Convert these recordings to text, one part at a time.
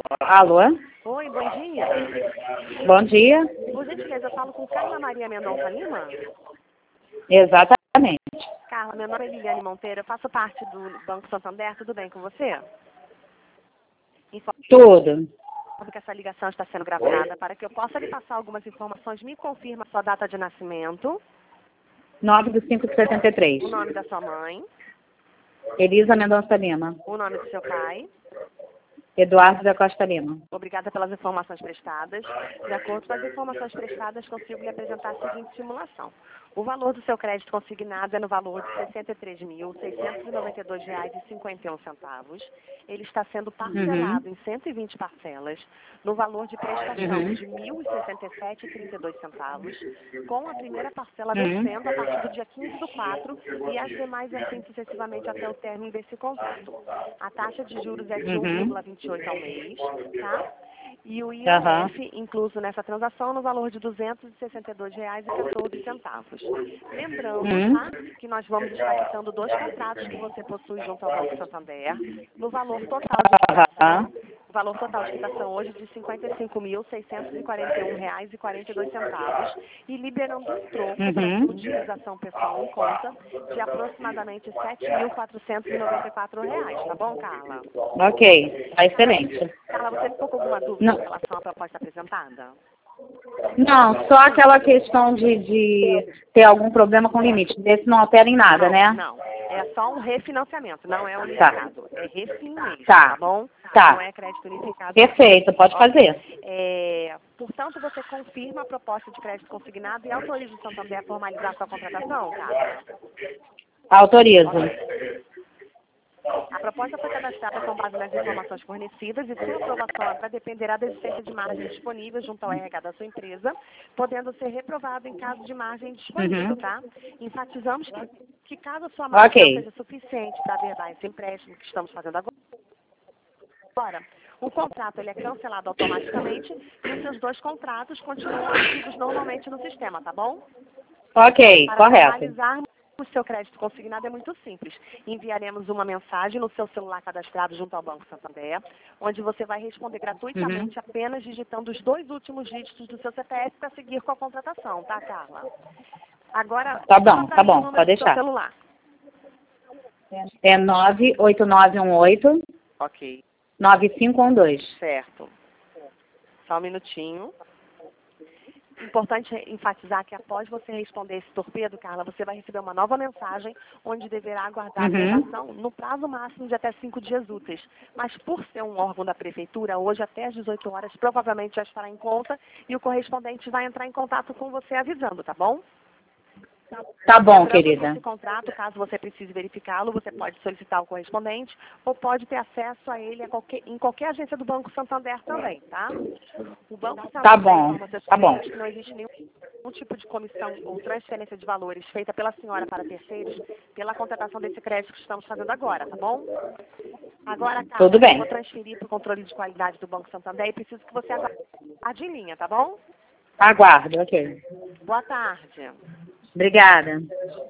Alô? Oi, bom dia. Bom dia. Por gentileza, eu falo com Carla Maria Mendonça Lima? Exatamente. Carla, meu nome é Liliane Monteiro, eu faço parte do Banco Santander, tudo bem com você? Informo Tudo. que essa ligação está sendo gravada para que eu possa lhe passar algumas informações. Me confirma a sua data de nascimento, 9/5/73. o nome da sua mãe, Elisa Mendonça Lima. o nome do seu pai. Eduardo da Costa Lima. Obrigada pelas informações prestadas. De acordo com as informações prestadas, consigo lhe apresentar a seguinte simulação. O valor do seu crédito consignado é no valor de R$ 63.692,51. Ele está sendo parcelado em 120 parcelas, no valor de prestação de R$ 1.067,32, com a primeira parcela vencendo a partir do dia 15/4 e as demais assim sucessivamente até o término desse contrato. A taxa de juros é de 1,28 ao mês, tá? E o IOF incluso nessa transação no valor de R$ 262,14. Lembrando, tá, que nós vamos estar quitando 2 contratos que você possui junto ao Banco Santander, no valor total de quitação, o valor total de quitação hoje de R$ 55.641,42 e liberando um troco para sua utilização pessoal em conta de aproximadamente R$ 7.494, tá bom, Carla? Ok, tá excelente. Carla, você ficou com alguma dúvida em relação à proposta apresentada? Não, só aquela questão de ter algum problema com limite. Desse não altera em nada, Não, né? não. É só um refinanciamento, não é unificado. É refin mesmo, Tá. tá bom? Tá. Não é crédito unificado. Perfeito, pode fazer. Portanto, você confirma a proposta de crédito consignado e autoriza o Santander a formalizar sua contratação, Carla? Autorizo. A proposta foi cadastrada com base nas informações fornecidas e sua aprovação vai dependerá da existência de margem disponível junto ao RH da sua empresa, podendo ser reprovado em caso de margem disponível, tá? Enfatizamos que caso a sua margem não seja suficiente para averbar esse empréstimo que estamos fazendo agora, o contrato ele é cancelado automaticamente e os seus 2 contratos continuam ativos normalmente no sistema, tá bom? Ok, Para correto. formalizarmos o seu crédito consignado é muito simples. Enviaremos uma mensagem no seu celular cadastrado junto ao Banco Santander, onde você vai responder gratuitamente apenas digitando os 2 últimos dígitos do seu CPF para seguir com a contratação, tá, Carla? Agora, Tá bom, pode deixar. Celular. É 98918 Ok, 9512. certo. Só um minutinho. Importante enfatizar que após você responder esse torpedo, Carla, você vai receber uma nova mensagem onde deverá aguardar a aprovação no prazo máximo de até 5 dias úteis. Mas por ser um órgão da prefeitura, hoje até às 18 horas provavelmente já estará em conta e o correspondente vai entrar em contato com você avisando, tá bom? Tá bom, Lembrando que querida. esse contrato, caso você precise verificá-lo, você pode solicitar o correspondente ou pode ter acesso a ele em qualquer agência do Banco Santander também, tá? O Banco Santander Tá bom, tá bom. que não existe nenhum tipo de comissão ou transferência de valores feita pela senhora para terceiros pela contratação desse crédito que estamos fazendo agora, tá bom? Agora, Carla, Tudo bem. eu vou transferir para o controle de qualidade do Banco Santander e preciso que você aguarde em linha, tá bom? Aguardo, ok. Boa tarde. Obrigada.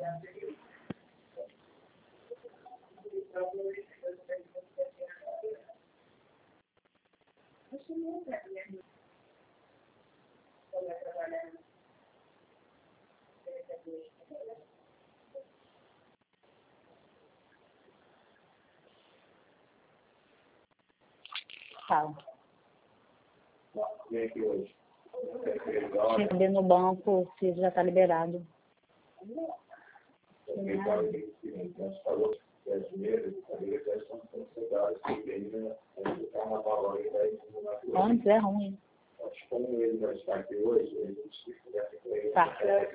Fala. Tinha que ver no banco se já está liberado. Antes é ruim. Tá.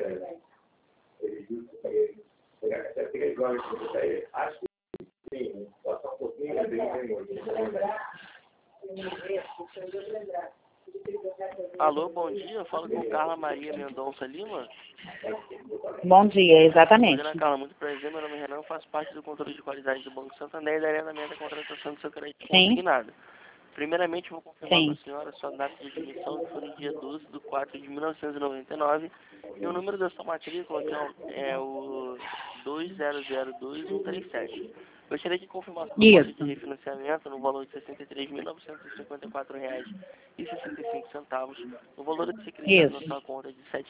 Alô, bom dia. Eu falo com Carla Maria Mendonça Lima. Bom dia, exatamente. Ana Carla, muito prazer. Meu nome é Renan. Eu faço parte do controle de qualidade do Banco Santander e da agendamento da contratação do seu crédito consignado. Primeiramente, vou confirmar com a senhora a sua data de admissão, que foi no dia 12/4/1999, e o número da sua matrícula, que é o 2002137. Gostaria de confirmar sua Isso. proposta de refinanciamento no valor de R$ 63.954,65, no valor de ser creditado na Isso. sua conta de R$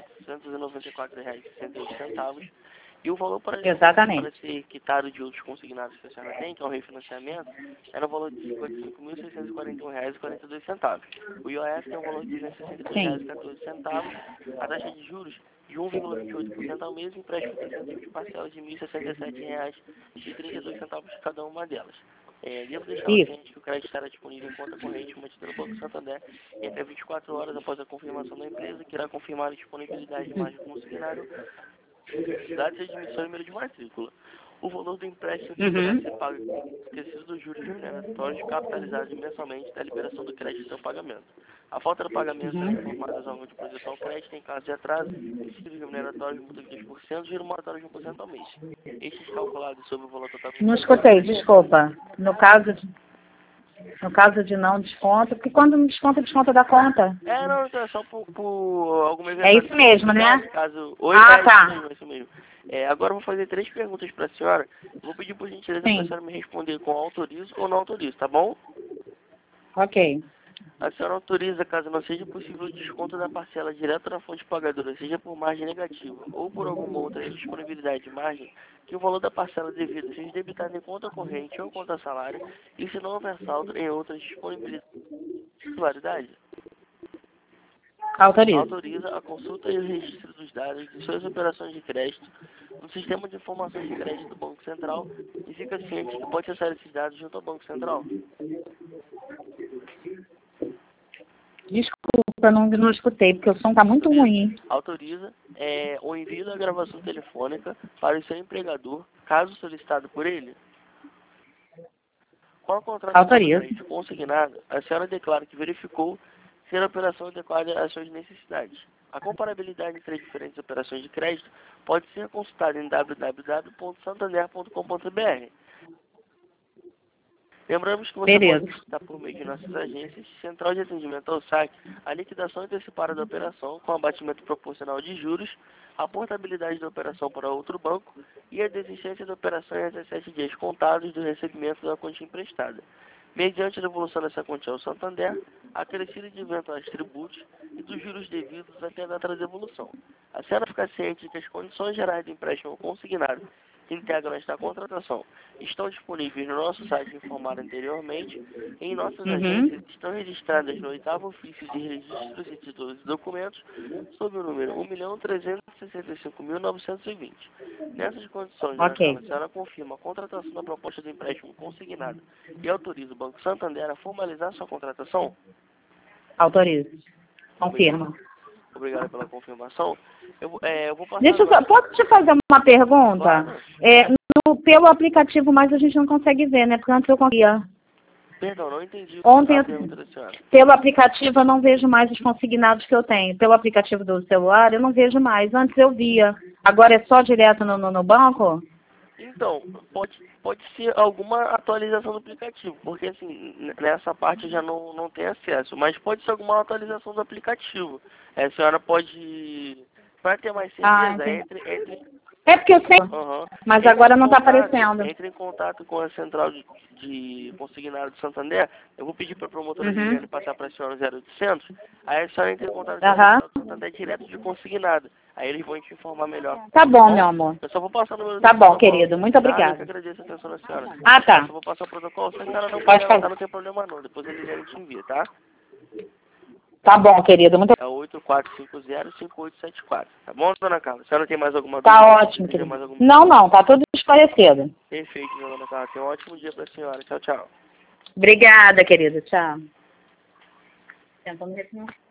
7.494,68, e o valor para Exatamente. ser quitado de outros consignados que a senhora tem, que é o refinanciamento, é no valor de R$ 55.641,42. O IOF tem um valor de R$ Sim. 262,14, a taxa de juros de 1,28% ao mês, e empréstimo intensivo de parcelas de R$ 1.067,32 de cada uma delas. Devo deixar o Isso. ciente que o crédito estará disponível em conta corrente mantida no Banco Santander entre 24 horas após a confirmação da empresa, que irá confirmar a disponibilidade de margem consignado, dados de admissão e número de matrícula. O valor do empréstimo deverá ser pago esquecido dos juros remuneratórios capitalizados mensalmente da liberação do crédito ao pagamento. A falta do pagamento será informada aos órgãos de proteção ao crédito em caso de atraso, e juros remuneratórios multa de 10%, giro moratório de 1% ao mês. Estes calculados sobre o valor total. Não escutei, desculpa. No caso de não desconto, porque quando não desconta, desconta da conta. Não, então é só por alguma É isso mesmo, né? Caso... Oi, Tá. Isso mesmo. Agora eu vou fazer 3 perguntas para a senhora. Vou pedir por gentileza para a senhora me responder com autorizo ou não autorizo, tá bom? Ok. A senhora autoriza, caso não seja possível o desconto da parcela direto na fonte pagadora, seja por margem negativa ou por alguma outra disponibilidade de margem, que o valor da parcela devida seja debitado em conta corrente ou conta salário, e se não houver saldo em outras disponibilidades. Autorizo. Autoriza a consulta e o registro dos dados de suas operações de crédito no sistema de informações de crédito do Banco Central, e fica ciente que pode acessar esses dados junto ao Banco Central. Desculpa, não escutei, porque o som está muito ruim. Autoriza o envio da gravação telefônica para o seu empregador, caso solicitado por ele. Com a contratação do crédito consignado, a senhora declara que verificou ser a operação adequada às suas necessidades. A comparabilidade entre as diferentes operações de crédito pode ser consultada em www.santander.com.br. Lembramos que você pode solicitar por meio de nossas agências, Central de Atendimento ao Saque, a liquidação antecipada da operação com abatimento proporcional de juros, a portabilidade da operação para outro banco e a desistência da operação em 17 dias contados do recebimento da quantia emprestada. Mediante a devolução dessa quantia ao Santander, acrescida de eventuais tributos e dos juros devidos até a data da devolução. A senhora fica ciente de que as condições gerais do empréstimo consignado que integram esta contratação estão disponíveis no nosso site informado anteriormente. Em nossas agências estão registradas no 8º ofício de registros e títulos e documentos sob o número 1.365.920. Nessas condições, a senhora confirma a contratação da proposta de empréstimo consignado e autoriza o Banco Santander a formalizar sua contratação? Autorizo. Confirma. Obrigado pela confirmação. Eu vou passar... Posso te fazer uma pergunta? Claro. Pelo aplicativo, mas a gente não consegue ver, né? Porque antes eu conseguia. Perdão, não entendi Ontem, a pergunta da senhora. Pelo aplicativo, eu não vejo mais os consignados que eu tenho. Pelo aplicativo do celular, eu não vejo mais. Antes eu via. Agora é só direto no banco? Então, pode ser alguma atualização do aplicativo, porque assim, nessa parte eu já não tenho acesso, mas pode ser alguma atualização do aplicativo. A senhora pode, para ter mais certeza, entre... É porque eu sei, mas agora não está aparecendo. Entre em contato com a central de consignado de Santander. Eu vou pedir para a promotora de passar para a senhora 0800, aí a senhora entra em contato com a central de Santander direto de consignado. Aí eles vão te informar melhor. Tá bom, meu amor. Eu só vou passar o número. Tá bom, querido. Muito obrigada. Eu agradeço a atenção da senhora. Tá. Eu só vou passar o protocolo. Se a senhora não Pode fazer. não tem problema não. Depois ele te envia, tá? Tá bom, querido. Muito... É 8450-5874. Tá bom, dona Carla? A senhora tem mais alguma dúvida? Tá ótimo, querido. Não. Tá tudo esclarecido. Perfeito, dona Carla. Tenha um ótimo dia pra senhora. Tchau, tchau. Obrigada, querido. Tchau. Tentando ver se não...